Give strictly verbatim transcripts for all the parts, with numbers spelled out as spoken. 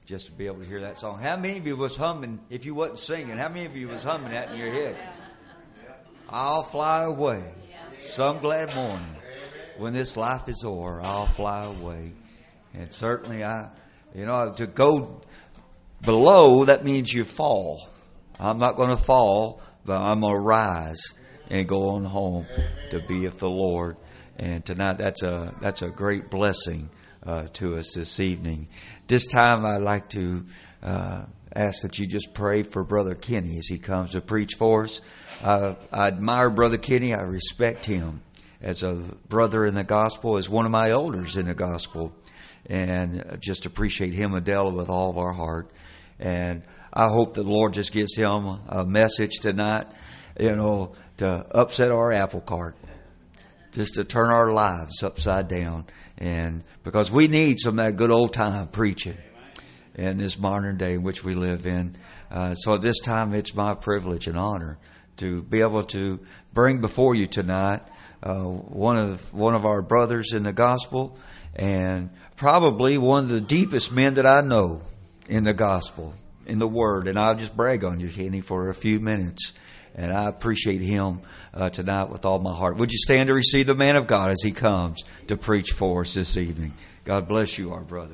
just to be able to hear that song. How many of you was humming, if you wasn't singing, how many of you was humming that in your head? I'll fly away some glad morning. When this life is o'er, I'll fly away. And certainly I, you know, to go below, that means you fall. I'm not going to fall, but I'm going to rise and go on home to be with the Lord. And tonight, that's a that's a great blessing uh, to us this evening. This time, I'd like to uh, ask that you just pray for Brother Kenny as he comes to preach for us. Uh, I admire Brother Kenny. I respect him as a brother in the gospel, as one of my elders in the gospel, and just appreciate him, Adela, with all of our heart. And I hope that the Lord just gives him a message tonight, you know, to upset our apple cart, just to turn our lives upside down. And because we need some of that good old time preaching in this modern day in which we live in. Uh, so at this time, it's my privilege and honor to be able to bring before you tonight uh, one of one of our brothers in the gospel, and probably one of the deepest men that I know in the gospel, in the Word. And I'll just brag on you, Kenny, for a few minutes. And I appreciate him uh, tonight with all my heart. Would you stand to receive the man of God as he comes to preach for us this evening? God bless you, our brother.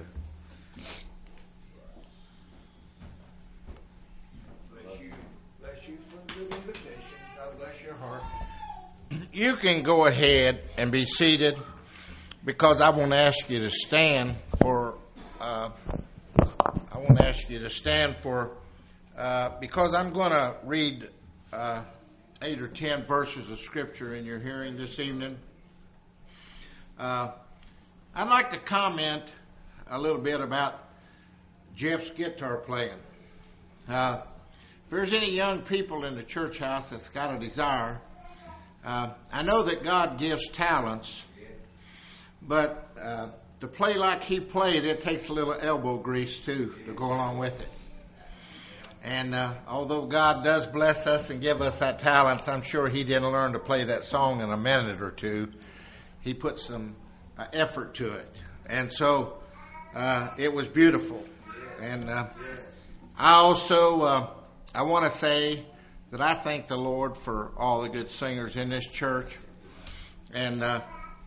Bless you. Bless you for a good invitation. God bless your heart. You can go ahead and be seated, because I want to ask you to stand for... Uh, I want to ask you to stand for... Uh, because I'm going to read... Uh, eight or ten verses of Scripture in your hearing this evening. Uh, I'd like to comment a little bit about Jeff's guitar playing. Uh, if there's any young people in the church house that's got a desire, uh, I know that God gives talents, but uh, to play like he played, it takes a little elbow grease too to go along with it. And uh, although God does bless us and give us that talent, I'm sure he didn't learn to play that song in a minute or two. He put some uh, effort to it. And so uh, it was beautiful. And uh, I also, uh, I want to say that I thank the Lord for all the good singers in this church. And uh,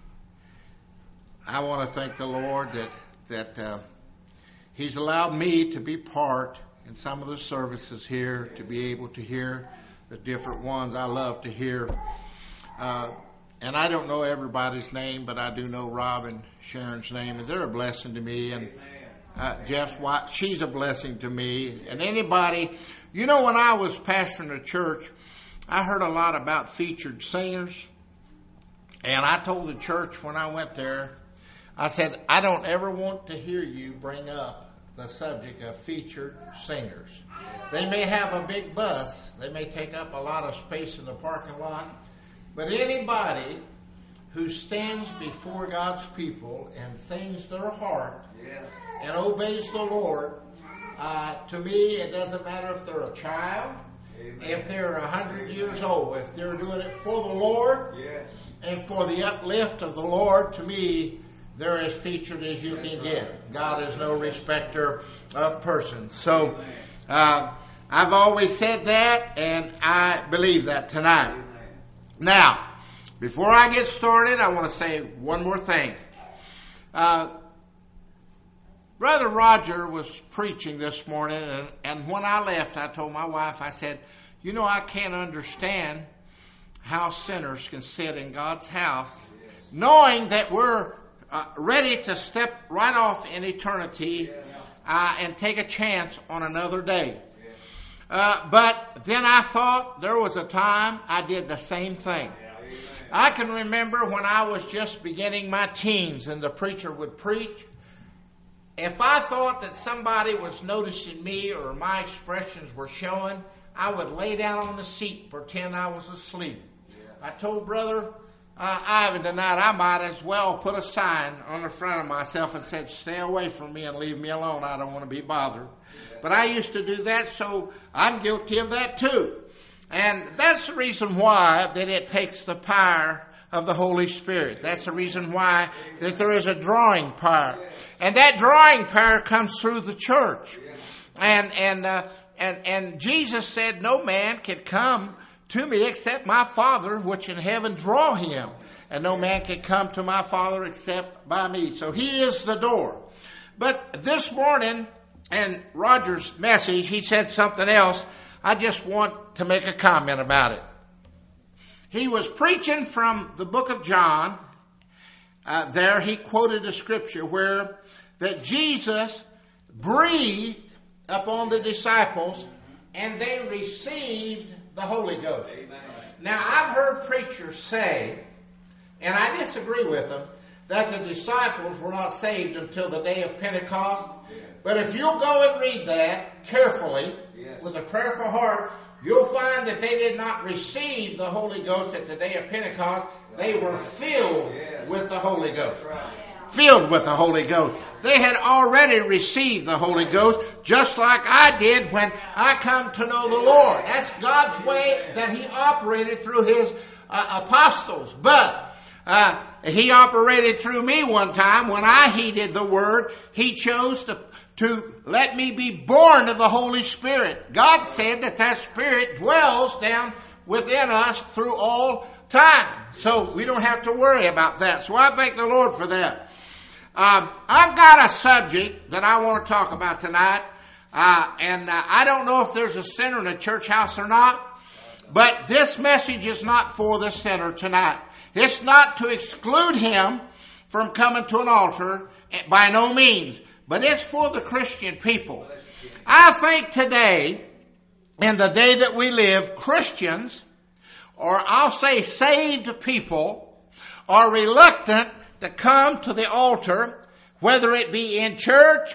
I want to thank the Lord that, that uh, he's allowed me to be part in some of the services here, to be able to hear the different ones I love to hear. Uh, and I don't know everybody's name, but I do know Rob and Sharon's name, and they're a blessing to me. And uh, Jeff's wife, she's a blessing to me. And anybody, you know, when I was pastoring a church, I heard a lot about featured singers. And I told the church when I went there, I said, I don't ever want to hear you bring up the subject of featured singers. They may have a big bus. They may take up a lot of space in the parking lot. But anybody who stands before God's people and sings their heart and obeys the Lord, uh, to me, it doesn't matter if they're a child, if they're a hundred years old, if they're doing it for the Lord and for the uplift of the Lord, to me, they're as featured as you can get. God is no respecter of persons. So uh, I've always said that, and I believe that tonight. Now, before I get started, I want to say one more thing. Uh, Brother Roger was preaching this morning, and, and when I left, I told my wife, I said, you know, I can't understand how sinners can sit in God's house knowing that we're Uh, ready to step right off in eternity uh, and take a chance on another day. Uh, but then I thought there was a time I did the same thing. I can remember when I was just beginning my teens and the preacher would preach. If I thought that somebody was noticing me or my expressions were showing, I would lay down on the seat, pretend I was asleep. I told Brother Uh, Ivan tonight, I might as well put a sign on the front of myself and said, stay away from me and leave me alone. I don't want to be bothered. But I used to do that, so I'm guilty of that too. And that's the reason why that it takes the power of the Holy Spirit. That's the reason why that there is a drawing power. And that drawing power comes through the church. And and uh, and and Jesus said, no man can come to me except my Father which in heaven draw him. And no man can come to my Father except by me. So he is the door. But this morning, in Roger's message, he said something else. I just want to make a comment about it. He was preaching from the book of John. Uh, there he quoted a scripture where that Jesus breathed upon the disciples and they received the Holy Ghost. Amen. Now, I've heard preachers say, and I disagree with them, that the disciples were not saved until the day of Pentecost. Yes. But if you'll go and read that carefully, yes, with a prayerful heart, you'll find that they did not receive the Holy Ghost at the day of Pentecost. They were filled, yes, with the Holy Ghost. Right. Filled with the Holy Ghost. They had already received the Holy Ghost, just like I did when I come to know the Lord. That's God's way that He operated through His uh, apostles. But uh, He operated through me one time when I heeded the Word. He chose to to let me be born of the Holy Spirit. God said that that Spirit dwells down within us through all time. So we don't have to worry about that. So I thank the Lord for that. Um, I've got a subject that I want to talk about tonight. Uh, and uh, I don't know if there's a sinner in a church house or not. But this message is not for the sinner tonight. It's not to exclude him from coming to an altar, by no means. But it's for the Christian people. I think today, in the day that we live, Christians, or I'll say saved people, are reluctant to come to the altar, whether it be in church,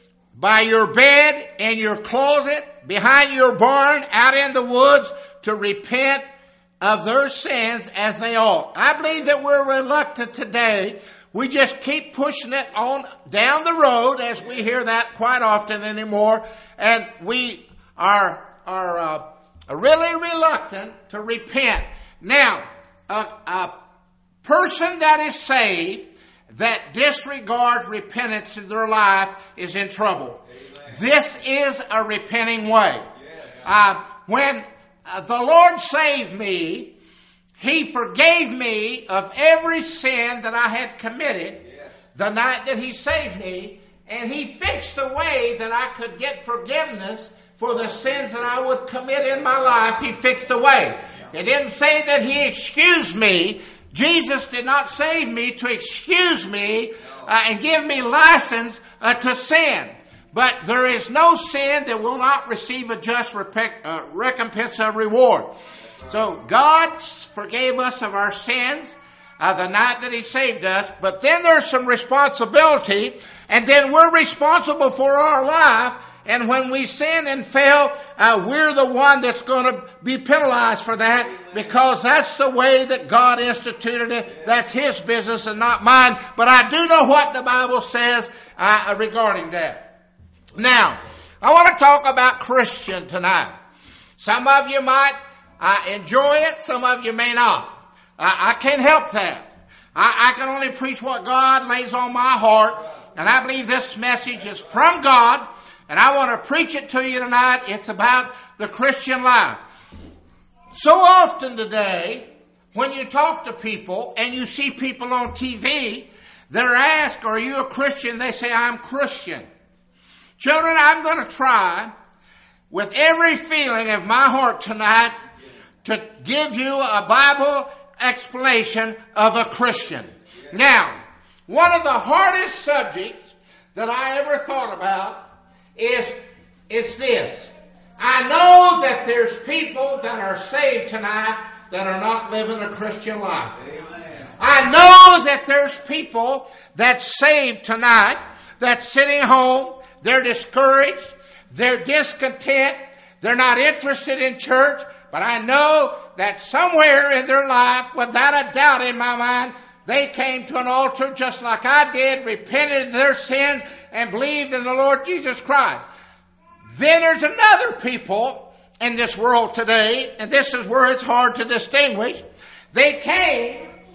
by your bed, in your closet, behind your barn, out in the woods, to repent of their sins as they ought. I believe that we're reluctant today. We just keep pushing it on down the road, as we hear that quite often anymore, and we are are uh, really reluctant to repent. Now, a, a person that is saved that disregards repentance in their life is in trouble. Amen. This is a repenting way. Uh, when uh, the Lord saved me, He forgave me of every sin that I had committed, yes, the night that He saved me, and He fixed a way that I could get forgiveness for the sins that I would commit in my life. He fixed a way. It didn't say that He excused me. Jesus did not save me to excuse me uh, and give me license uh, to sin. But there is no sin that will not receive a just rep- uh, recompense of reward. So God forgave us of our sins uh, the night that He saved us. But then there's some responsibility. And then we're responsible for our life. And when we sin and fail, uh, we're the one that's going to be penalized for that, because that's the way that God instituted it. That's His business and not mine. But I do know what the Bible says uh, regarding that. Now, I want to talk about Christian tonight. Some of you might uh, enjoy it. Some of you may not. Uh, I can't help that. I, I can only preach what God lays on my heart. And I believe this message is from God. And I want to preach it to you tonight. It's about the Christian life. So often today, when you talk to people and you see people on T V, they're asked, are you a Christian? They say, I'm Christian. Children, I'm going to try with every feeling of my heart tonight to give you a Bible explanation of a Christian. Now, one of the hardest subjects that I ever thought about is, is this. I know that there's people that are saved tonight that are not living a Christian life. Amen. I know that there's people that's saved tonight that's sitting home. They're discouraged. They're discontent. They're not interested in church. But I know that somewhere in their life, without a doubt in my mind, they came to an altar just like I did, repented of their sins, and believed in the Lord Jesus Christ. Then there's another people in this world today, and this is where it's hard to distinguish. They came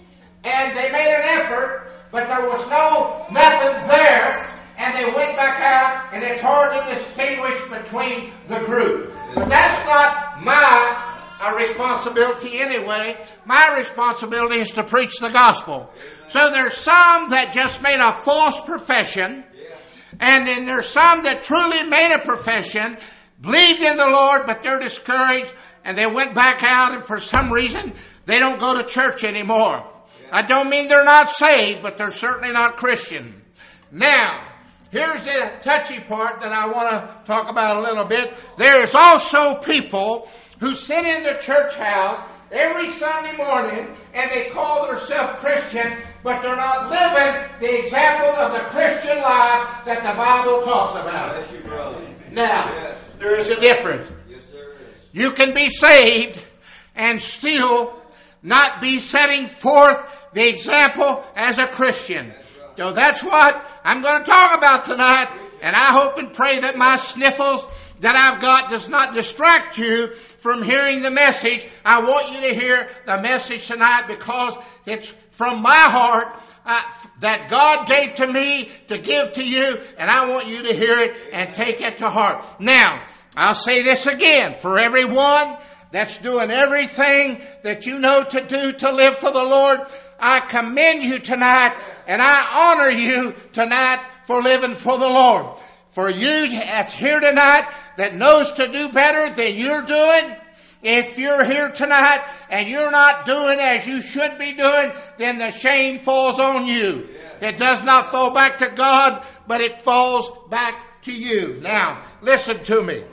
and they made an effort, but there was no nothing there, and they went back out, and it's hard to distinguish between the group. But that's not my uh, responsibility anyway. My responsibility is to preach the gospel. So there's some that just made a false profession, and then there's some that truly made a profession, believed in the Lord, but they're discouraged, and they went back out, and for some reason, they don't go to church anymore. I don't mean they're not saved, but they're certainly not Christian. Now, here's the touchy part that I want to talk about a little bit. There's also people who sit in the church house every Sunday morning and they call themselves Christian, but they're not living the example of the Christian life that the Bible talks about. Now, there is a difference. You can be saved and still not be setting forth the example as a Christian. So that's what I'm going to talk about tonight, and I hope and pray that my sniffles that I've got does not distract you from hearing the message. I want you to hear the message tonight because it's from my heart uh, that God gave to me to give to you, and I want you to hear it and take it to heart. Now, I'll say this again, for everyone that's doing everything that you know to do to live for the Lord, I commend you tonight and I honor you tonight for living for the Lord. For you that's here tonight that knows to do better than you're doing, if you're here tonight and you're not doing as you should be doing, then the shame falls on you. It does not fall back to God, but it falls back to you. Now, listen to me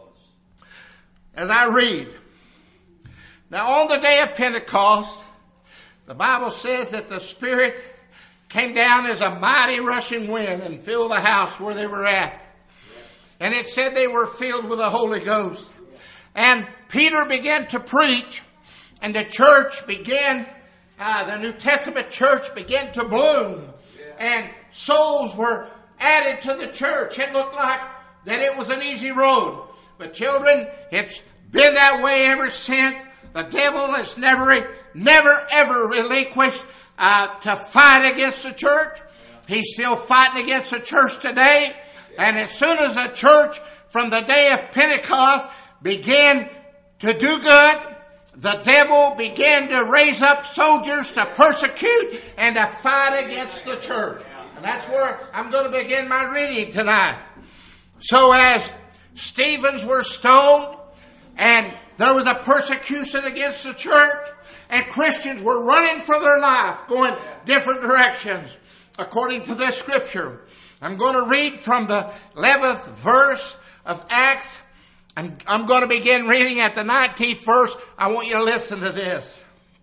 as I read. Now, on the day of Pentecost, the Bible says that the Spirit came down as a mighty rushing wind and filled the house where they were at. And it said they were filled with the Holy Ghost. And Peter began to preach, and the church began, uh, the New Testament church began to bloom. And souls were added to the church. It looked like that it was an easy road. But children, it's been that way ever since. The devil has never, never, ever relinquished uh, to fight against the church. He's still fighting against the church today. And as soon as the church from the day of Pentecost began to do good, the devil began to raise up soldiers to persecute and to fight against the church. And that's where I'm going to begin my reading tonight. So as Stevens were stoned, and there was a persecution against the church, and Christians were running for their life, going different directions, according to this scripture. I'm going to read from the eleventh verse of Acts, and I'm going to begin reading at the nineteenth verse. I want you to listen to this.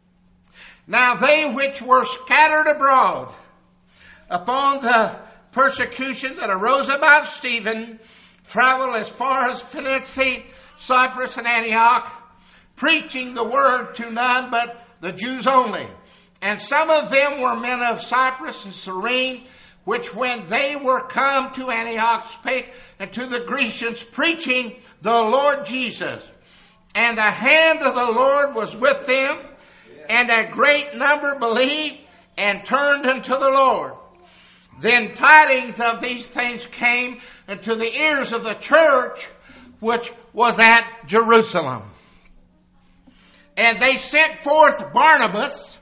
Now they which were scattered abroad upon the persecution that arose about Stephen traveled as far as Phoenicia, Cyprus, and Antioch, preaching the word to none but the Jews only. And some of them were men of Cyprus and Cyrene, which when they were come to Antioch spake unto the Grecians, preaching the Lord Jesus. And the hand of the Lord was with them, and a great number believed and turned unto the Lord. Then tidings of these things came unto the ears of the church which was at Jerusalem. And they sent forth Barnabas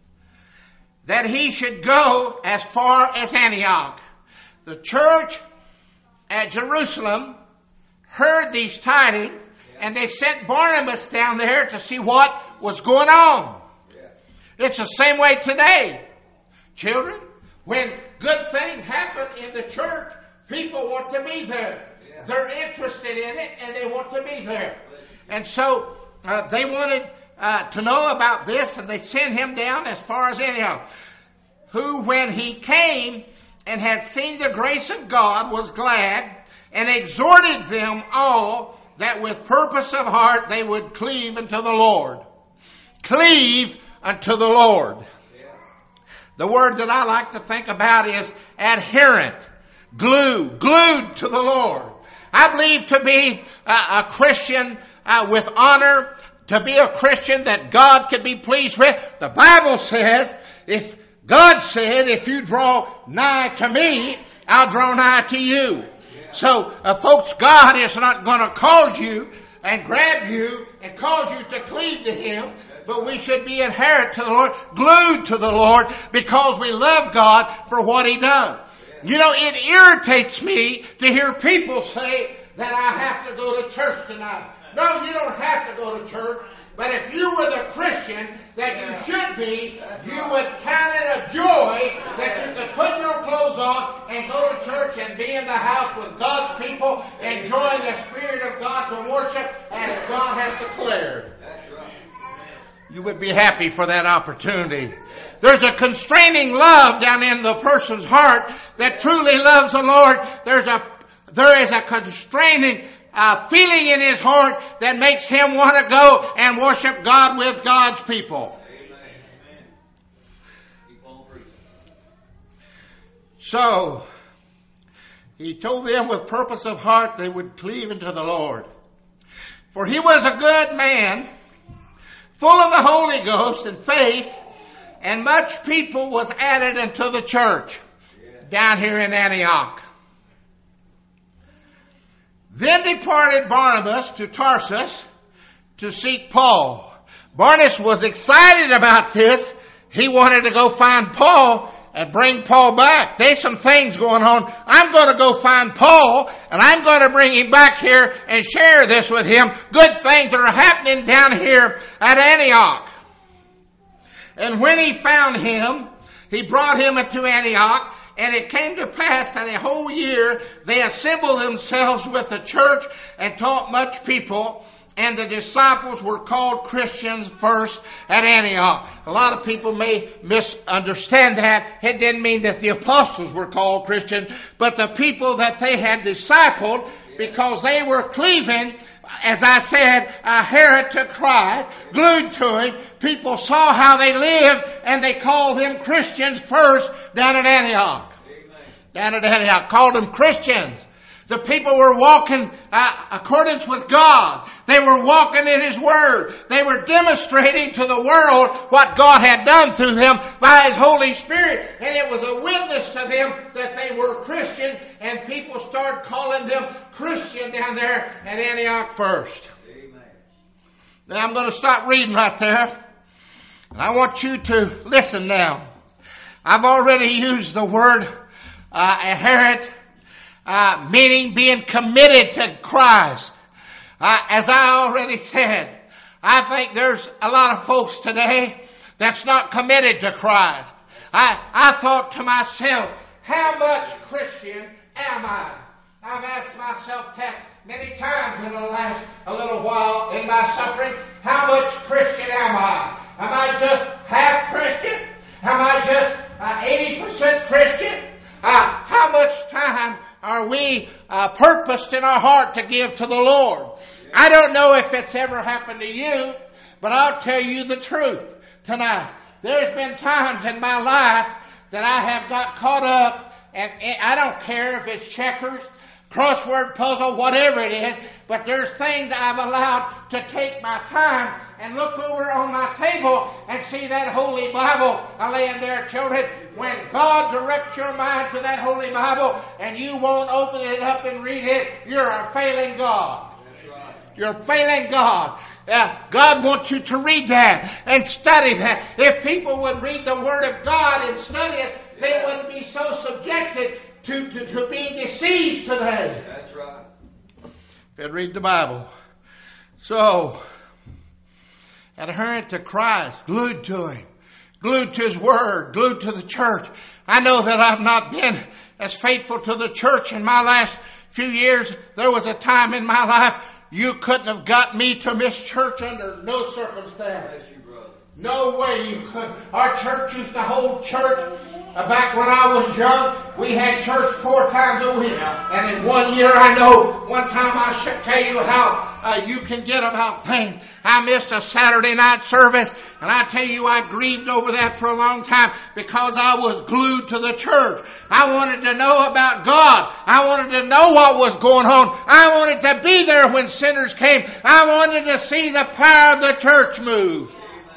that he should go as far as Antioch. The church at Jerusalem heard these tidings, and they sent Barnabas down there to see what was going on. It's the same way today. Children, when good things happen in the church, people want to be there. They're interested in it, and they want to be there. And so uh, they wanted uh, to know about this, and they sent him down as far as Antioch, who, when he came and had seen the grace of God, was glad, and exhorted them all that with purpose of heart they would cleave unto the Lord. Cleave unto the Lord. The word that I like to think about is adherent, glue, glued to the Lord. I believe to be a, a Christian uh, with honor to be a Christian that God could be pleased with? The Bible says, if God said, if you draw nigh to me, I'll draw nigh to you. So, uh, folks, God is not going to cause you and grab you and cause you to cleave to Him. But we should be adherent to the Lord, glued to the Lord, because we love God for what He done. You know, it irritates me to hear people say that I have to go to church tonight. No, you don't have to go to church. But if you were the Christian that you should be, you would count it a joy that you could put your clothes on and go to church and be in the house with God's people, enjoying the Spirit of God to worship as God has declared. You would be happy for that opportunity. There's a constraining love down in the person's heart that truly loves the Lord. There's a, there is a constraining uh, feeling in his heart that makes him want to go and worship God with God's people. So, he told them with purpose of heart they would cleave unto the Lord. For he was a good man, full of the Holy Ghost and faith, and much people was added unto the church down here in Antioch. Then departed Barnabas to Tarsus to seek Paul. Barnabas was excited about this. He wanted to go find Paul and bring Paul back. There's some things going on. I'm going to go find Paul, and I'm going to bring him back here and share this with him. Good things that are happening down here at Antioch. And when he found him, he brought him into Antioch. And it came to pass that a whole year they assembled themselves with the church and taught much people. And the disciples were called Christians first at Antioch. A lot of people may misunderstand that. It didn't mean that the apostles were called Christians, but the people that they had discipled, because they were cleaving, as I said, adherent to Christ, glued to Him. People saw how they lived, and they called them Christians first down at Antioch. Amen. Down at Antioch, called them Christians. The people were walking uh, accordance with God. They were walking in His Word. They were demonstrating to the world what God had done through them by His Holy Spirit. And it was a witness to them that they were Christian. And people started calling them Christian down there at Antioch first. Amen. Now I'm going to stop reading right there. And I want you to listen now. I've already used the word uh, adherent. Uh, meaning being committed to Christ. Uh, as I already said, I think there's a lot of folks today that's not committed to Christ. I, I thought to myself, how much Christian am I? I've asked myself that many times in the last a little while in my suffering. How much Christian am I? Am I just half Christian? Am I just uh, eighty percent Christian? Uh, how much time are we uh, purposed in our heart to give to the Lord? I don't know if it's ever happened to you, but I'll tell you the truth tonight. There's been times in my life that I have got caught up, and I don't care if it's checkers, crossword puzzle, whatever it is, but there's things I've allowed to take my time and look over on my table and see that Holy Bible laying there, children. When God directs your mind to that Holy Bible and you won't open it up and read it, you're a failing God. That's right. You're a failing God. Uh, God wants you to read that and study that. If people would read the Word of God and study it, they wouldn't be so subjected to, to, to being deceived today. That's right. If they'd read the Bible. So, adherent to Christ, glued to Him, glued to His Word, glued to the church. I know that I've not been as faithful to the church in my last few years. There was a time in my life you couldn't have got me to miss church under no circumstance. No way you could. Our church used to hold church. Uh, back when I was young, we had church four times a week. And in one year, I know, one time I should tell you how uh, you can get about things. I missed a Saturday night service, and I tell you, I grieved over that for a long time because I was glued to the church. I wanted to know about God. I wanted to know what was going on. I wanted to be there when sinners came. I wanted to see the power of the church move.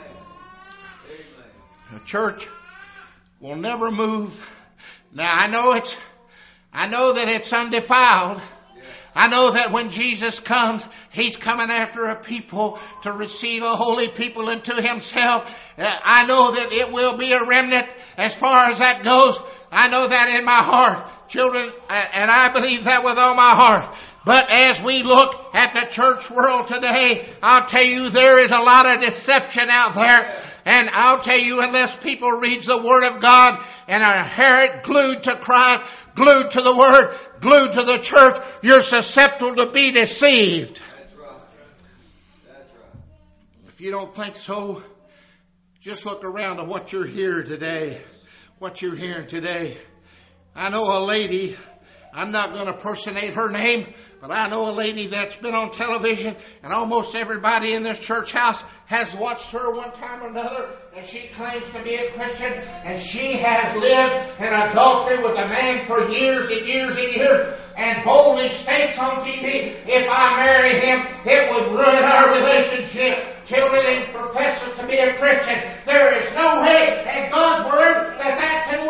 The church will never move. Now I know it's, I know that it's undefiled. I know that when Jesus comes, He's coming after a people to receive a holy people into Himself. Uh, I know that it will be a remnant as far as that goes. I know that in my heart, children, and I believe that with all my heart. But as we look at the church world today, I'll tell you there is a lot of deception out there. And I'll tell you, unless people read the Word of God and are here glued to Christ, glued to the Word, glued to the church, you're susceptible to be deceived. That's right. That's right. If you don't think so, just look around at what you're hearing today. What you're hearing today. I know a lady, I'm not going to personate her name, but I know a lady that's been on television, and almost everybody in this church house has watched her one time or another, and she claims to be a Christian, and she has lived in adultery with a man for years and years and years, and boldly states on T V, if I marry him, it would ruin our relationship. Children, and professes to be a Christian. There is no way in God's Word that that can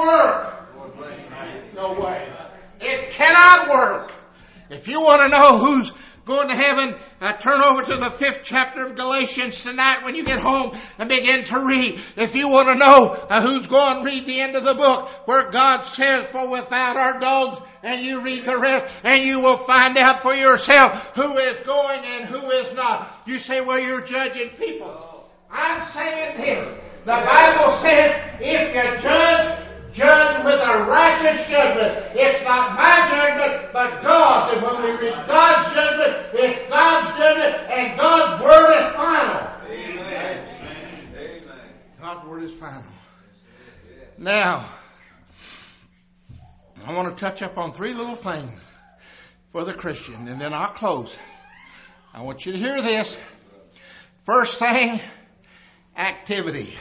work. No way. It cannot work. If you want to know who's going to heaven, uh, turn over to the fifth chapter of Galatians tonight when you get home and begin to read. If you want to know uh, who's going, read the end of the book where God says, for without our dogs, and you read the rest, and you will find out for yourself who is going and who is not. You say, well, you're judging people. I'm saying this. The Bible says, if you judge, judge with a righteous judgment. It's not my judgment, but God's. And when we read God's judgment, it's God's judgment, and God's Word is final. Amen. Amen. God's Word is final. Now, I want to touch up on three little things for the Christian, and then I'll close. I want you to hear this. First thing, activity.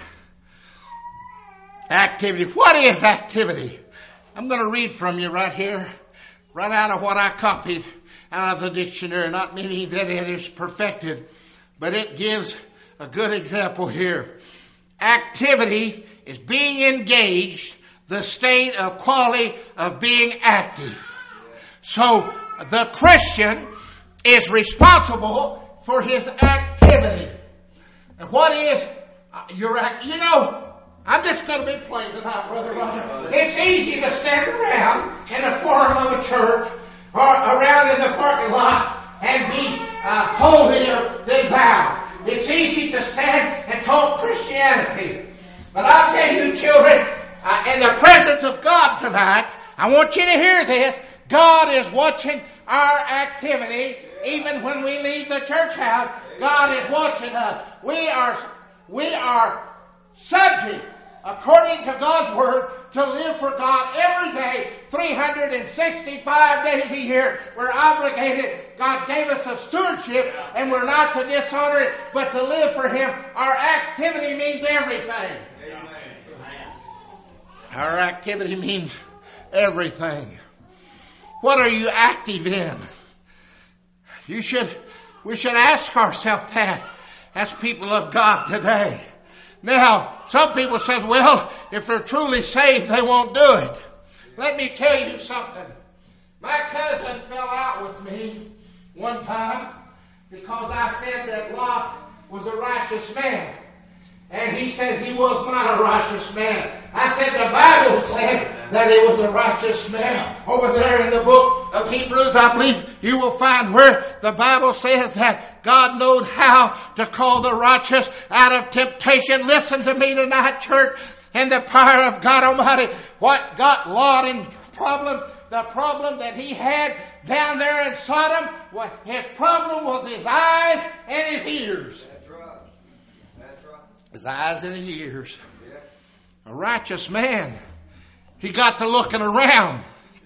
Activity. What is activity? I'm going to read from you right here, right out of what I copied out of the dictionary, not meaning that it is perfected, but it gives a good example here. Activity is being engaged, the state of quality of being active. So the Christian is responsible for his activity. And what is your act? You know, I'm just going to be plain tonight, Brother Roger. It's easy to stand around in the forum of a church or around in the parking lot and be uh, holier than thou. It's easy to stand and talk Christianity. But I'll tell you, children, uh, in the presence of God tonight, I want you to hear this. God is watching our activity. Even when we leave the church house, God is watching us. We are, we are subject, according to God's Word, to live for God every day, three hundred sixty-five days a year. We're obligated. God gave us a stewardship, and we're not to dishonor it, but to live for Him. Our activity means everything. Amen. Our activity means everything. What are you active in? You should, we should ask ourselves that as people of God today. Now, some people says, well, if they're truly saved, they won't do it. Let me tell you something. My cousin fell out with me one time because I said that Lot was a righteous man. And he said he was not a righteous man. I said the Bible says that he was a righteous man. Over there in the book of Hebrews, I believe you will find where the Bible says that God knowed how to call the righteous out of temptation. Listen to me tonight, church, and the power of God Almighty. What got Lot in problem? The problem that he had down there in Sodom, his problem was his eyes and his ears. his eyes and his ears. A righteous man. He got to looking around.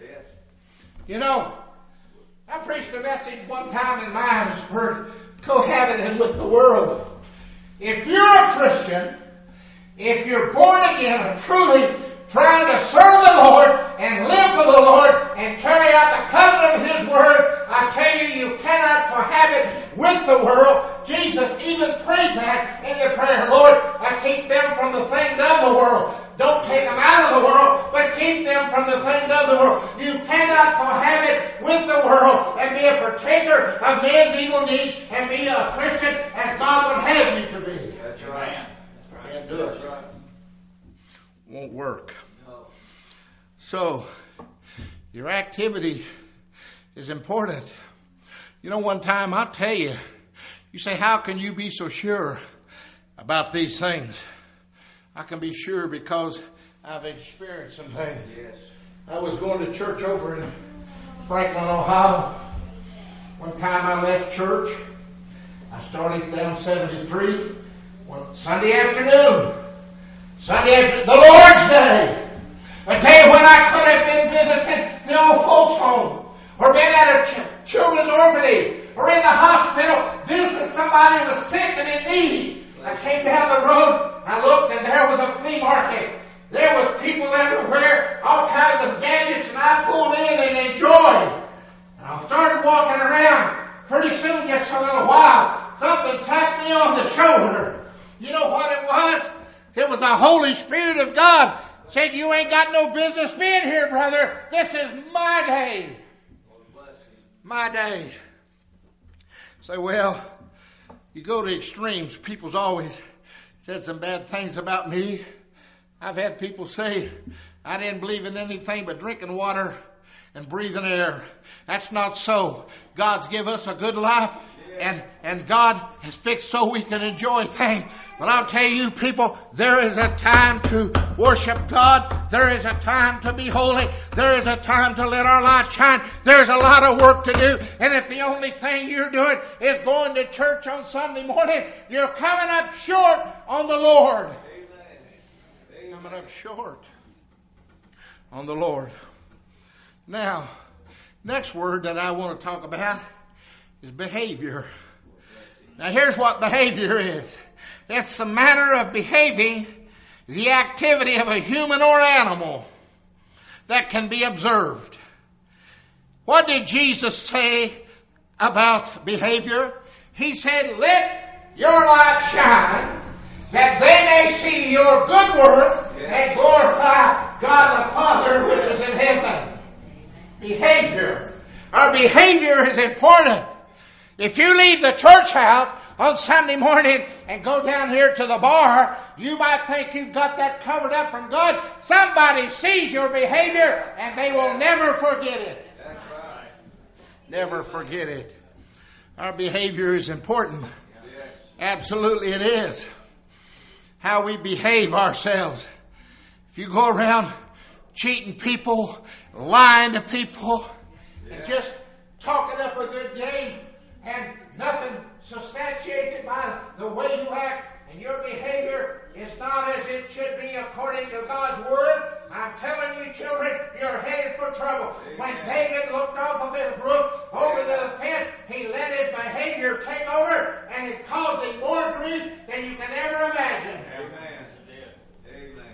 You know, I preached a message one time in Miamisburg, cohabiting with the world. If you're a Christian, if you're born again and truly trying to serve the Lord and live for the Lord and carry out the covenant of His Word, I tell you, you cannot cohabit with the world. Jesus even prayed that in the prayer, Lord, I keep them from the things of the world. Don't take them out of the world, but keep them from the things of the world. You cannot cohabit with the world and be a partaker of man's evil deeds and be a Christian as God would have you to be. That's right. Can't do it. Won't work. So, your activity is important. You know, one time I'll tell you, you say, how can you be so sure about these things? I can be sure because I've experienced some things. Yes. I was going to church over in Franklin, Ohio. One time I left church. I started down seventy-three one Sunday afternoon. Sunday afternoon, the Lord's Day. A day when I could have been visiting the old folks' home, or been at a ch- children's orphanage, or in the hospital, visiting somebody who was sick and in need. I came down the road, I looked, and there was a flea market. There was people everywhere, all kinds of gadgets, and I pulled in and enjoyed. And I started walking around. Pretty soon, just a little while, something tapped me on the shoulder. You know what it was? It was the Holy Spirit of God. Said, you ain't got no business being here, brother. This is my day. My day. Say, well, you go to extremes. People's always said some bad things about me. I've had people say I didn't believe in anything but drinking water and breathing air. That's not so. God's give us a good life, and, and God has fixed so we can enjoy things. But I'll tell you, people, there is a time to worship God. There is a time to be holy. There is a time to let our light shine. There's a lot of work to do. And if the only thing you're doing is going to church on Sunday morning, you're coming up short on the Lord. Amen. Coming up short on the Lord. Now, next word that I want to talk about is behavior. Now, here's what behavior is. It's the manner of behaving, the activity of a human or animal that can be observed. What did Jesus say about behavior? He said, let your light shine, that they may see your good works and glorify God the Father which is in heaven. Behavior. Our behavior is important. If you leave the church house on Sunday morning and go down here to the bar, you might think you've got that covered up from God. Somebody sees your behavior and they will never forget it. That's right. Never forget it. Our behavior is important. Yes. Absolutely it is. How we behave ourselves. If you go around cheating people, lying to people, yeah. and just talking up a good game, and nothing substantiated by the way you act, and your behavior is not as it should be according to God's Word, I'm telling you, children, you're headed for trouble. Amen. When David looked off of his roof over the fence, he let his behavior take over, and it caused him more grief than you can ever imagine. Amen. Amen.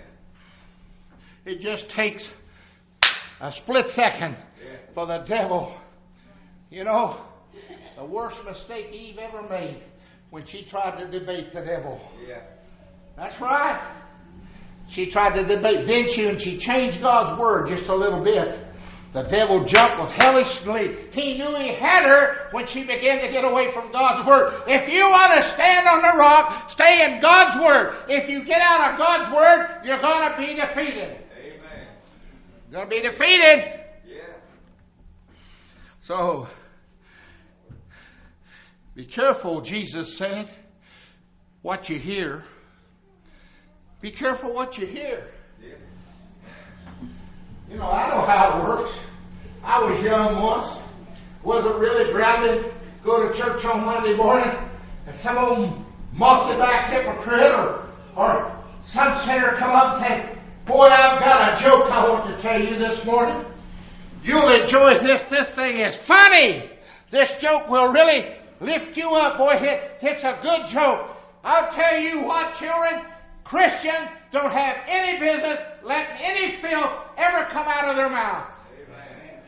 It just takes a split second yeah. for the devil, you know, the worst mistake Eve ever made when she tried to debate the devil. Yeah. That's right. She tried to debate, didn't she? And she changed God's word just a little bit. The devil jumped with hellish glee. He knew he had her when she began to get away from God's word. If you want to stand on the rock, stay in God's word. If you get out of God's word, you're going to be defeated. Amen. You're going to be defeated. Yeah. So, be careful, Jesus said, what you hear. Be careful what you hear. Yeah. You know, I know how it works. I was young once. Wasn't really grounded. Go to church on Monday morning. And some of them mossy back hypocrite or or some sinner come up and say, boy, I've got a joke I want to tell you this morning. You'll enjoy this. This thing is funny. This joke will really lift you up. Boy, it, it's a good joke. I'll tell you what, children, Christians don't have any business letting any filth ever come out of their mouth. Amen.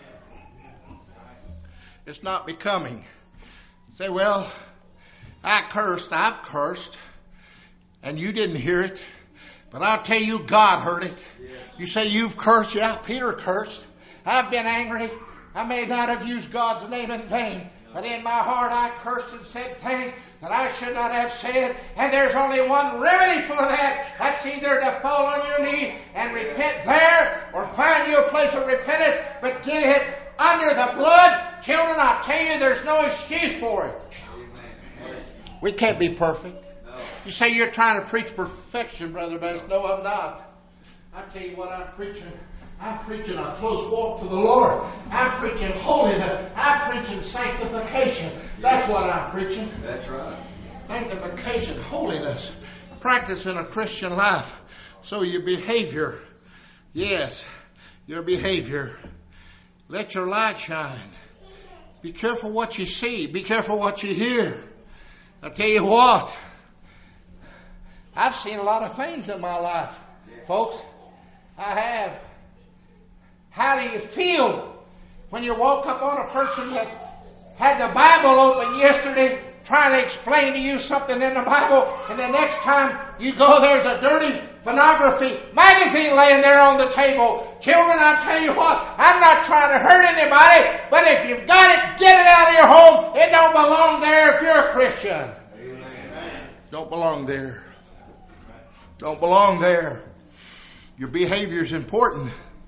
It's not becoming. Say, well, I cursed, I've cursed, and you didn't hear it. But I'll tell you, God heard it. Yeah. You say you've cursed. Yeah, Peter cursed. I've been angry. I may not have used God's name in vain, but in my heart I cursed and said things that I should not have said. And there's only one remedy for that. That's either to fall on your knees and repent there, or find you a place of repentance, but get it under the blood. Children, I tell you, there's no excuse for it. We can't be perfect. You say you're trying to preach perfection, Brother Banks. No, I'm not. I tell you what I'm preaching. I'm preaching a close walk to the Lord. I'm preaching holiness. I'm preaching sanctification. That's what I'm preaching. That's right. Sanctification, holiness. Practicing a Christian life. So your behavior, yes, your behavior. Let your light shine. Be careful what you see. Be careful what you hear. I tell you what, I've seen a lot of things in my life, folks. I have. How do you feel when you walk up on a person that had the Bible open yesterday trying to explain to you something in the Bible, and the next time you go, there's a dirty pornography magazine laying there on the table? Children, I tell you what, I'm not trying to hurt anybody, but if you've got it, get it out of your home. It don't belong there if you're a Christian. Amen. Don't belong there. Don't belong there. Your behavior is important.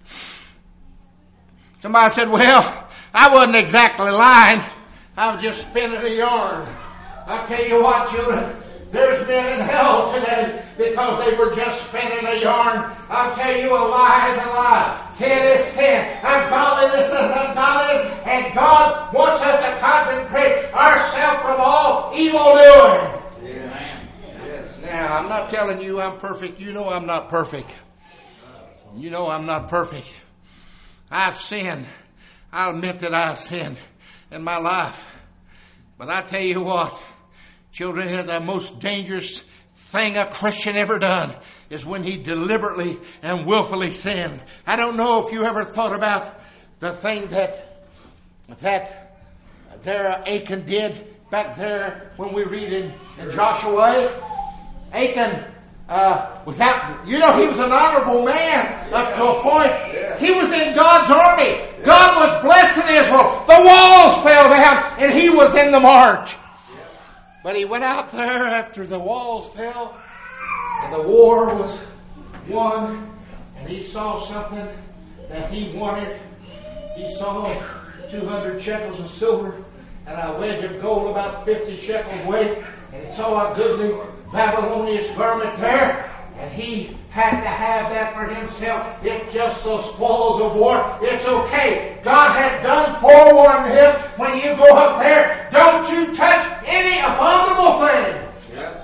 Somebody said, well, I wasn't exactly lying. I was just spinning a yarn. I tell you what, children, there's men in hell today because they were just spinning a yarn. I'll tell you, a lie is a lie. Sin is sin. Ungodliness is ungodliness. And God wants us to consecrate ourselves from all evil doing. Yes. Yes. Now, I'm not telling you I'm perfect. You know I'm not perfect. You know I'm not perfect. I've sinned. I'll admit that I've sinned in my life. But I tell you what, children, the most dangerous thing a Christian ever done is when he deliberately and willfully sinned. I don't know if you ever thought about the thing that that there Achan did back there when we read in, in Joshua. Achan Uh, without, you know, he was an honorable man up to a point. He was in God's army. God was blessing Israel. The walls fell down and he was in the march. But he went out there after the walls fell and the war was won, and he saw something that he wanted. He saw two hundred shekels of silver and a wedge of gold about fifty shekels weight, and he saw a goodly Babylonian garment there, and he had to have that for himself. It's just the spoils of war. It's okay. God had done forewarn him, when you go up there, don't you touch any abominable thing. Yeah.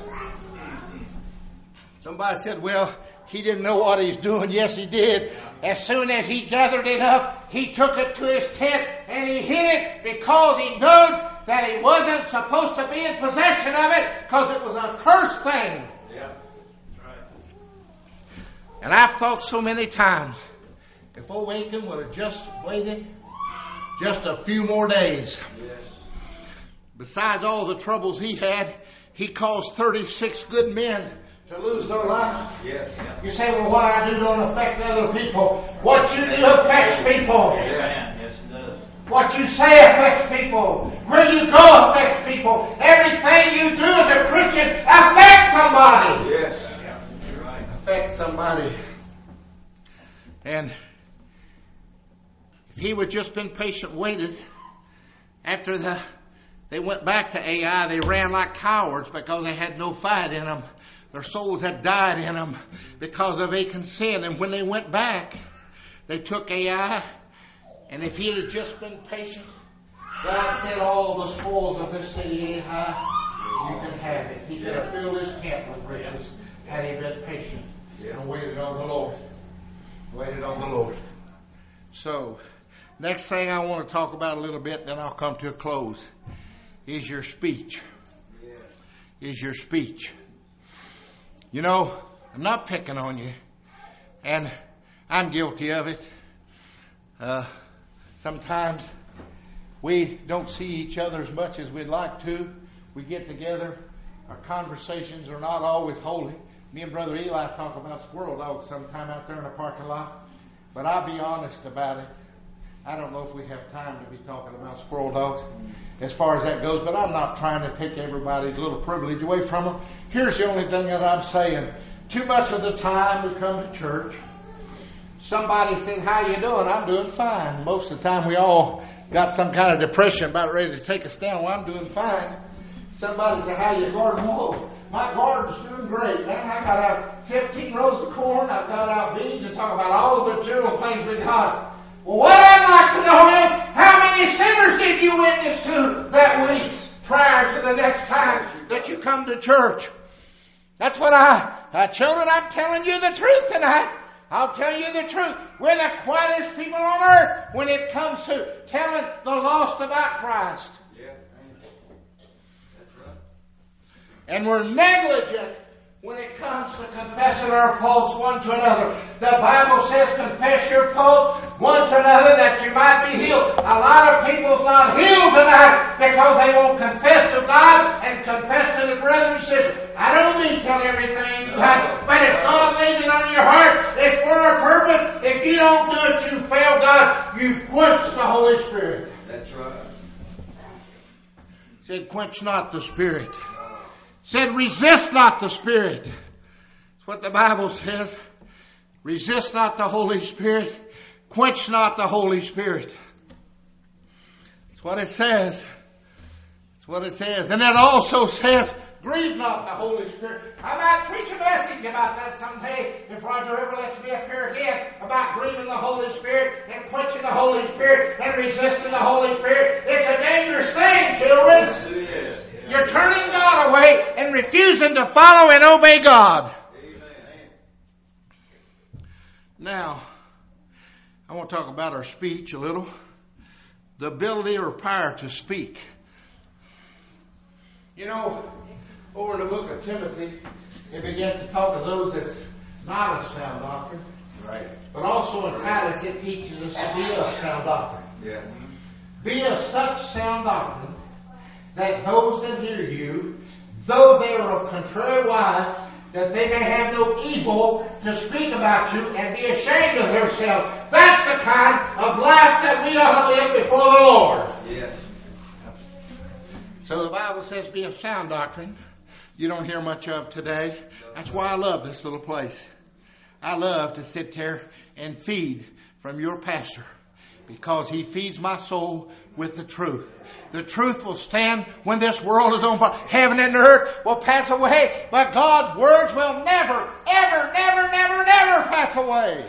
Somebody said, well, he didn't know what he's doing. Yes, he did. As soon as he gathered it up, he took it to his tent and he hid it because he knew that he wasn't supposed to be in possession of it because it was a cursed thing. Yeah. Right. And I've thought so many times, if old Achan would have just waited just a few more days. Yes. Besides all the troubles he had, he caused thirty-six good men to lose their lives. Yes. Yeah. You say, well, what I do don't affect other people. What you do affects people. Yeah. Yes, it does. What you say affects people. Where you go affects people. Everything you do as a Christian affects somebody. Yes. Yeah, you're right. Affects somebody. And if he would just been patient, waited, after the they went back to Ai, they ran like cowards because they had no fight in them. Their souls had died in them because of Achan's sin. And when they went back, they took Ai. And if he had just been patient, God said, all the spoils of this city, Ai, you can have it. He could have filled his tent with riches. had he been patient and waited on the Lord. Waited on the Lord. So, next thing I want to talk about a little bit, then I'll come to a close, is your speech. Is your speech. You know, I'm not picking on you, and I'm guilty of it. Uh, sometimes we don't see each other as much as we'd like to. We get together. Our conversations are not always holy. Me and Brother Eli talk about squirrel dogs sometime out there in the parking lot. But I'll be honest about it. I don't know if we have time to be talking about squirrel dogs as far as that goes, but I'm not trying to take everybody's little privilege away from them. Here's the only thing that I'm saying. Too much of the time we come to church, somebody says, how you doing? I'm doing fine. Most of the time we all got some kind of depression about ready to take us down. Well, I'm doing fine. Somebody says, how you garden? Oh, my garden's doing great, man. I got out fifteen rows of corn. I've got out beans and talk about all the material things we got. Well, what I'd like to know is, how many sinners did you witness to that week prior to the next time that you come to church? That's what I, uh, children, I'm telling you the truth tonight. I'll tell you the truth. We're the quietest people on earth when it comes to telling the lost about Christ. Yeah. That's right. And we're negligent when it comes to confessing our faults one to another. The Bible says, confess your faults one to another that you might be healed. A lot of people's not healed tonight because they won't confess to God and confess to the brethren and sisters. I don't mean tell everything, God, but if God lays it on your heart, it's for a purpose. If you don't do it, you fail God. You've quenched the Holy Spirit. That's right. Said, quench not the Spirit. Said, resist not the Spirit. That's what the Bible says. Resist not the Holy Spirit. Quench not the Holy Spirit. That's what it says. That's what it says. And it also says, grieve not the Holy Spirit. I might preach a message about that someday if Roger ever lets me up here again about grieving the Holy Spirit and quenching the Holy Spirit and resisting the Holy Spirit. It's a dangerous thing, children. Yes, it is. You're turning God away and refusing to follow and obey God. Amen. Now, I want to talk about our speech a little. The ability or power to speak. You know, over in the book of Timothy, it begins to talk of those that's not a sound doctrine. Right. But also in Titus, it teaches us to be a sound doctrine. Yeah. Be of such sound doctrine that those that hear you, though they are of contrary wise, that they may have no evil to speak about you and be ashamed of themselves. That's the kind of life that we ought to live before the Lord. Yes. So the Bible says be of sound doctrine. You don't hear much of today. That's why I love this little place. I love to sit there and feed from your pastor because he feeds my soul with the truth. The truth will stand when this world is on fire. Heaven and earth will pass away, but God's words will never, ever, never, never, never pass away.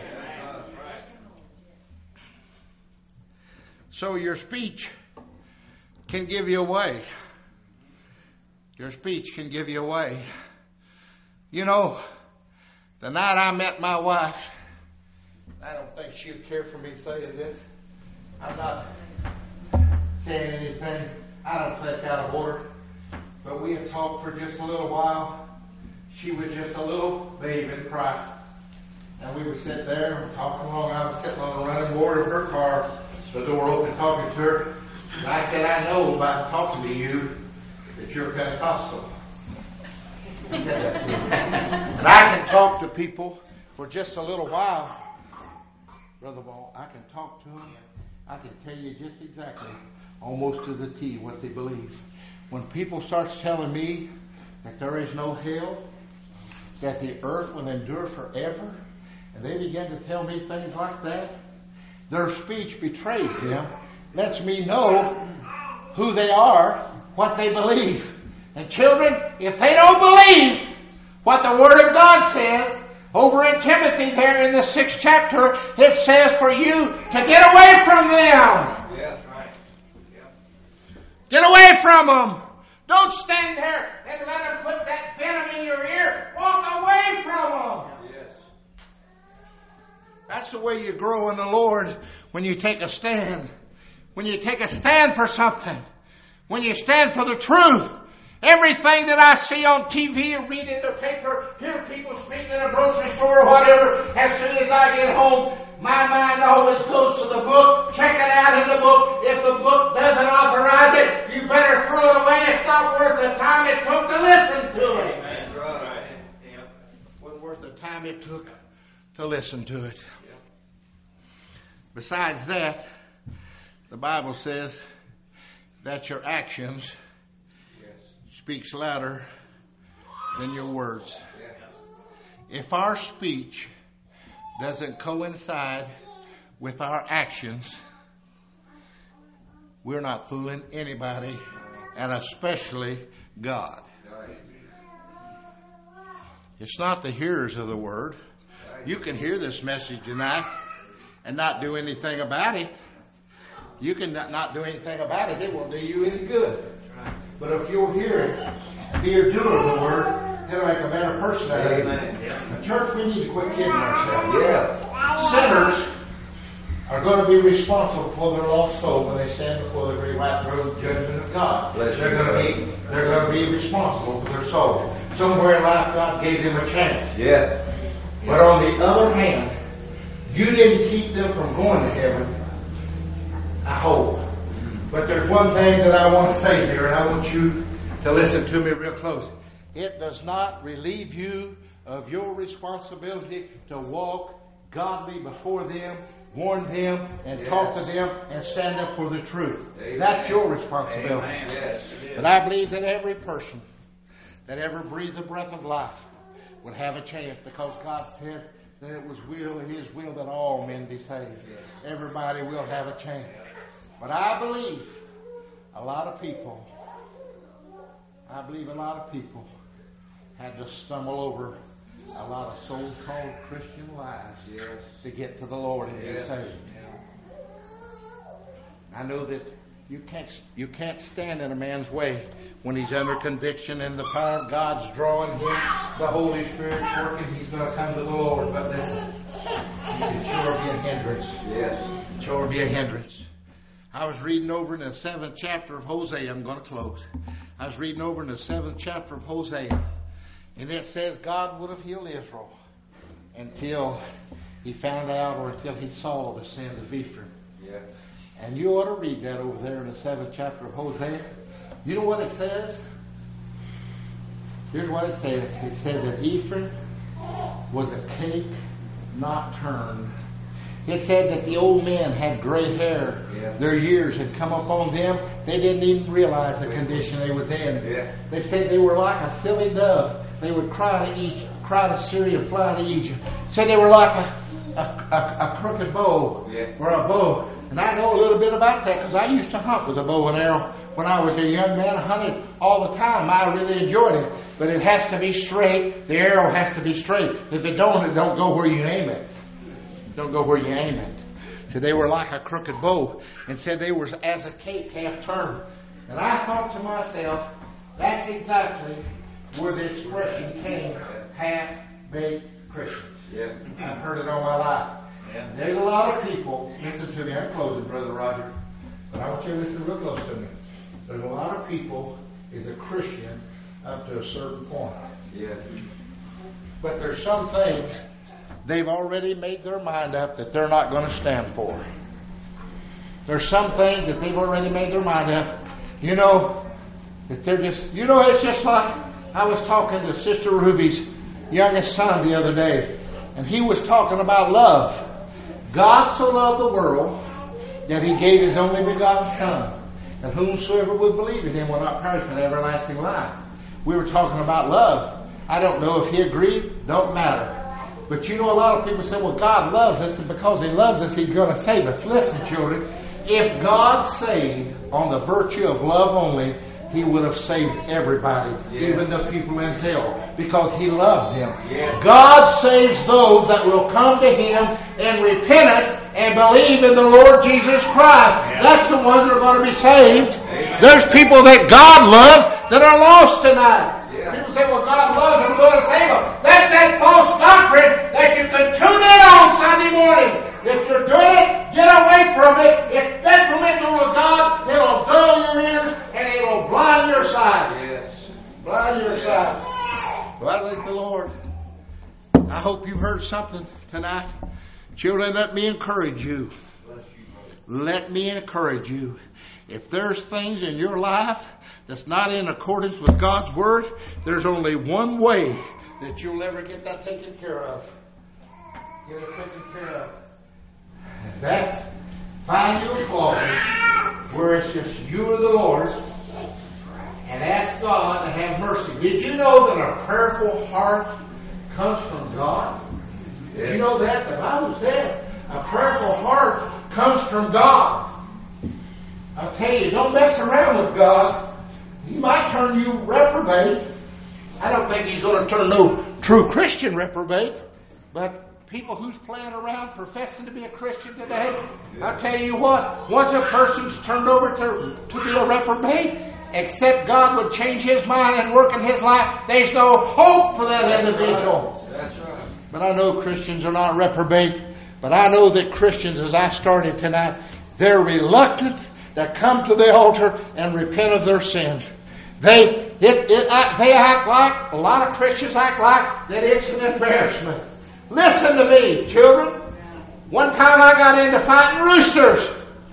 So your speech can give you away. Your speech can give you away. You know, the night I met my wife, I don't think she'd care for me saying this. I'm not saying anything out of place, out of order. But we had talked for just a little while. She was just a little babe in Christ. And we would sit there and talking along. I was sitting on the running board of her car, the door open, talking to her. And I said, I know by talking to you that you're Pentecostal. He said that to me. And I can talk to people for just a little while. Brother Ball, I can talk to them. I can tell you just exactly, almost to the T, what they believe. When people start telling me that there is no hell, that the earth will endure forever, and they begin to tell me things like that, their speech betrays them, lets me know who they are, what they believe. And children, if they don't believe what the Word of God says, over in Timothy there in the sixth chapter, it says for you to get away from them. Yeah, that's right. Yeah. Get away from them. Don't stand there and let them put that venom in your ear. Walk away away from them. Yes. That's the way you grow in the Lord, when you take a stand. When you take a stand for something. When you stand for the truth. Everything that I see on T V or read in the paper, hear people speak in a grocery store or whatever, as soon as I get home, my mind always goes to the book. Check it out in the book. If the book doesn't authorize it, you better throw it away. It's not worth the time it took to listen to it. That's right. Wasn't worth the time it took to listen to it. Besides that, the Bible says that your actions speaks louder than your words. If our speech doesn't coincide with our actions, we're not fooling anybody, and especially God. It's not the hearers of the word. You can hear this message tonight and not do anything about it. You can not do anything about it. It won't do you any good. But if you'll hear it and be a doer of the word, it'll make a better person out of you. Amen. Church, we need to quit kidding ourselves. Yeah. Sinners are going to be responsible for their lost soul when they stand before the great white throne judgment of God. Bless they're you, going to be they're going to be responsible for their soul. Somewhere in life, God gave them a chance. Yeah. But on the other hand, you didn't keep them from going to heaven. I hope. But there's one thing that I want to say here, and I want you to listen to me real close. It does not relieve you of your responsibility to walk godly before them, warn them, and yes. talk to them, and stand up for the truth. Amen. That's your responsibility. Amen. Yes, but I believe that every person that ever breathed the breath of life would have a chance, because God said that it was will, His will that all men be saved. Yes. Everybody will have a chance. But I believe a lot of people, I believe a lot of people had to stumble over a lot of so-called Christian lives yes. to get to the Lord and yes. be saved. Yeah. I know that you can't you can't stand in a man's way when he's under conviction and the power of God's drawing him, the Holy Spirit's working, he's going to come to the Lord. But listen, it can sure be a hindrance. Yes. Sure be a hindrance. I was reading over in the seventh chapter of Hosea. I'm going to close. I was reading over in the seventh chapter of Hosea. And it says God would have healed Israel until he found out, or until he saw the sin of Ephraim. Yeah. And you ought to read that over there in the seventh chapter of Hosea. You know what it says? Here's what it says. It says that Ephraim was a cake not turned. It said that the old men had gray hair. Yeah. Their years had come upon them. They didn't even realize the condition they was in. Yeah. They said they were like a silly dove. They would cry to Egypt, cry to Syria, fly to Egypt. Said they were like a, a, a, a crooked bow yeah. or a bow. And I know a little bit about that because I used to hunt with a bow and arrow when I was a young man. I hunted all the time. I really enjoyed it. But it has to be straight. The arrow has to be straight. If it don't, it don't go where you aim it. Don't go where you aim it. So they were like a crooked bow, and said they were as a cake half turned. And I thought to myself, that's exactly where the expression came, half-baked Christians. Yeah. I've heard it all my life. Yeah. And there's a lot of people, listen to me, I'm closing, Brother Roger, but I want you to listen real close to me. There's a lot of people is a Christian up to a certain point. Yeah. But there's some things they've already made their mind up that they're not going to stand for. There's some things that they've already made their mind up. You know, that they're just, you know, it's just like I was talking to Sister Ruby's youngest son the other day, and he was talking about love. God so loved the world that He gave His only begotten Son, and whomsoever would believe in Him will not perish but have everlasting life. We were talking about love. I don't know if he agreed, don't matter. But you know, a lot of people say, well, God loves us, and because He loves us, He's going to save us. Listen, children, if God saved on the virtue of love only, He would have saved everybody, yes. even the people in hell, because He loves them. Yes. God saves those that will come to Him in repentance and believe in the Lord Jesus Christ. Yes. That's the ones that are going to be saved. Amen. There's people that God loves that are lost tonight. Yes. People say, well, God loves them, we're going to save them. that's that false doctrine that you can tune in on Sunday morning. If you're doing it, get away from it. It's detrimental to God. It'll dull your ears and it'll blind your sight. Yes. Blind your sight. Well, I thank the Lord. I hope you've heard something tonight. Children, let me encourage you. Let me encourage you. If there's things in your life that's not in accordance with God's Word, there's only one way that you'll ever get that taken care of. Get it taken care of. And that's find your closet where it's just you and the Lord and ask God to have mercy. Did you know that a prayerful heart comes from God? Did you know that? The Bible said a prayerful heart comes from God. I'll tell you, don't mess around with God. He might turn you reprobate. I don't think He's going to turn no true Christian reprobate. But people who's playing around professing to be a Christian today, I'll tell you what, once a person's turned over to, to be a reprobate, except God would change his mind and work in his life, there's no hope for that individual. That's right. But I know Christians are not reprobate. But I know that Christians, as I started tonight, they're reluctant to come to the altar and repent of their sins. They it, it, they act like, a lot of Christians act like that it's an embarrassment. Listen to me, children. One time I got into fighting roosters.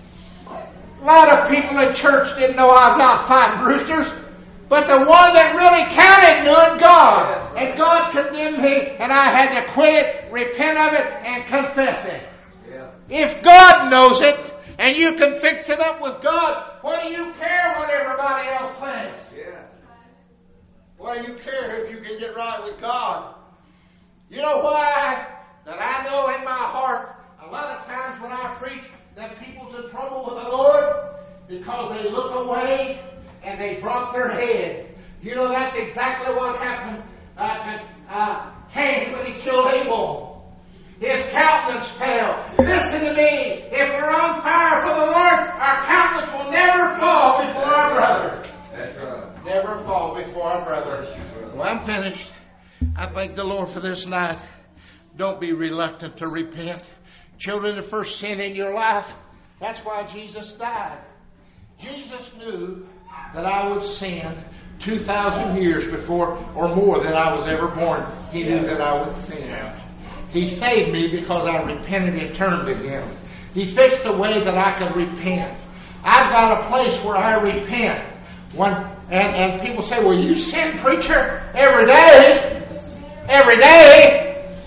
A lot of people in church didn't know I was out fighting roosters. But the one that really counted knew it, God. And God condemned me, and I had to quit it, repent of it, and confess it. Yeah. If God knows it, and you can fix it up with God, what do you care what everybody else thinks? Yeah. What do you care if you can get right with God? You know why? That I know in my heart, a lot of times when I preach, that people's in trouble with the Lord because they look away and they drop their head. You know, that's exactly what happened uh, to uh, Cain when he killed Abel. His countenance fell. Listen to me. If we're on fire for the Lord, our countenance will never fall before our brother. That's right. Never fall before our brother. Well, I'm finished. I thank the Lord for this night. Don't be reluctant to repent. Children, the first sin in your life, that's why Jesus died. Jesus knew that I would sin two thousand years before, or more than I was ever born. He knew that I would sin. He saved me because I repented and turned to Him. He fixed the way that I could repent. I've got a place where I repent. When, and, and people say, well, you sin, preacher, every day. Every day.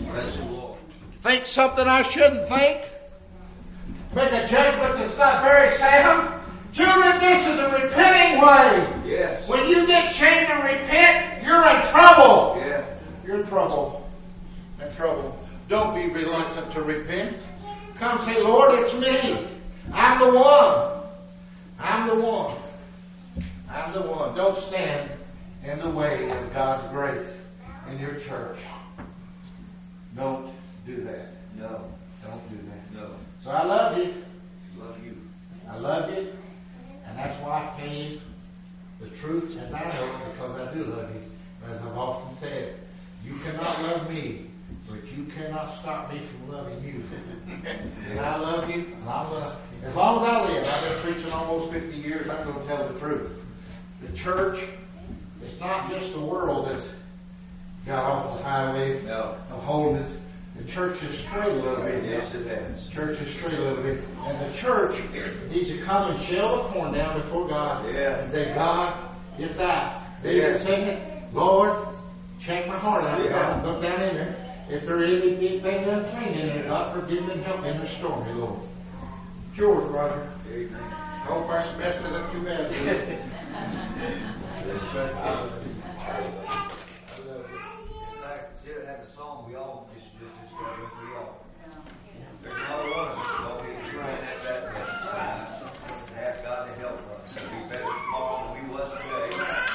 Think something I shouldn't think. Make a judgment that's not very sound. Children, this is a repenting way. Yes. When you get shamed and repent, you're in trouble. Yeah. You're in trouble. In trouble. Don't be reluctant to repent. Come say, Lord, it's me. I'm the one. I'm the one. I'm the one. Don't stand in the way of God's grace in your church. Don't do that. No. Don't do that. No. So I love you. Love you. I love you. And that's why I tell you the truth as I know it, because I do love you. As I've often said, you cannot love me, but you cannot stop me from loving you. And I love you, and I love you. As long as I live, I've been preaching almost fifty years, I'm going to tell the truth. The church, it's not just the world that's got off the highway No. of holiness. The church has strayed a little bit. Yes, it has. The church has strayed a little bit. And the church needs to come and shell the corn down before God Yeah. and say, God, it's I. David Yes. sing it, Lord, check my heart out, Yeah. God. Look down in there. If there is anything unclean in there, God, forgive me and help me and restore me, Lord. It's yours, brother. Amen. I hope I ain't messed it up too bad. But I love you. I love you. In fact, instead of having a song, we all just just just go with we all. There's another one of us all be right at that message. To ask God to help us to be better tomorrow than we was today.